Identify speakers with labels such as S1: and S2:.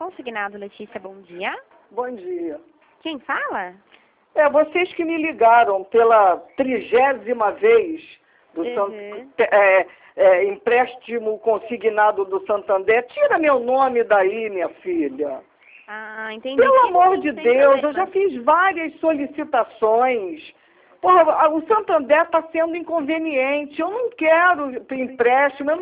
S1: Consignado, Letícia, bom dia.
S2: Bom dia.
S1: Quem fala?
S2: Vocês que me ligaram pela 30ª vez do empréstimo consignado do Santander. Tira meu nome daí, minha filha.
S1: Ah, entendi.
S2: Pelo amor de Deus, eu já fiz várias solicitações. Porra, o Santander está sendo inconveniente. Eu não quero empréstimo.